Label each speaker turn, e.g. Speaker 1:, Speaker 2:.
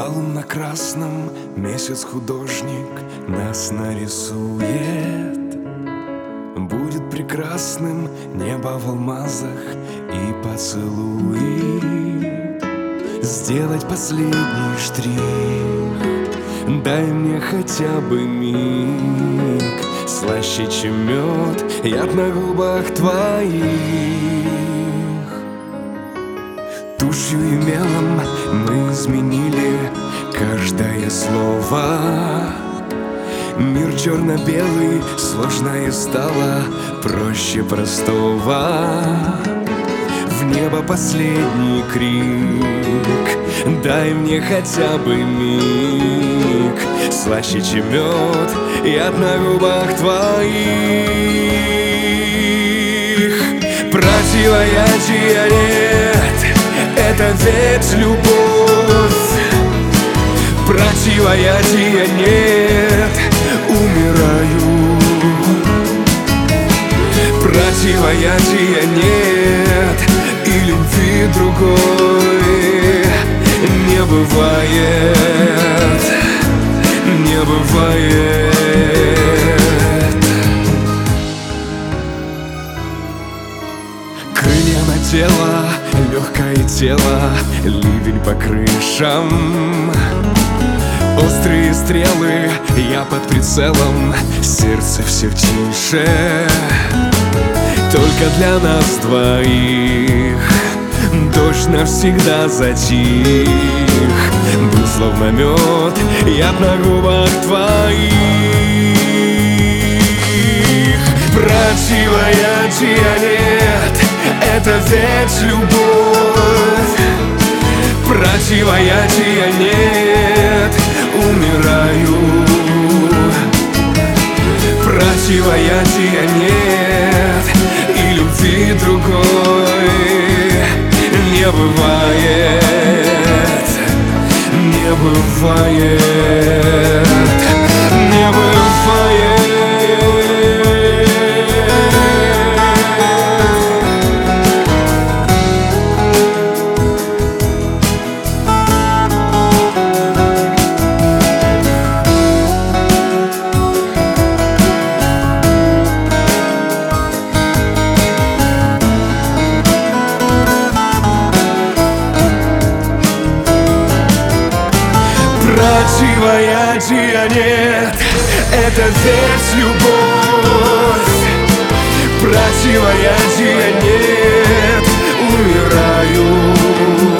Speaker 1: Алым на красном месяц художник нас нарисует. Будет прекрасным небо в алмазах и поцелуи. Сделать последний штрих, дай мне хотя бы миг. Слаще, чем мед, яд на губах твоих. Тушью и мелом мы изменили каждое слово. Мир черно-белый, сложное стало проще простого. В небо последний крик, дай мне хотя бы миг. Слаще, чем мед, яд на губах твоих. Противоядия нет, это ведь любовь. Противоядия нет, умираю. Противоядия нет, и любви другой не бывает, не бывает. Крылья на тело, легкое тело, ливень по крышам. Острые стрелы, я под прицелом, сердце все тише. Только для нас двоих дождь навсегда затих. Был словно мед, яд на губах твоих. Противоядия нет, это ведь любовь. Противоядия нет, умираю. Противоядия нет, и любви другой не бывает, не бывает, не бывает. Противоядия нет, это ведь любовь. Противоядия нет, умираю.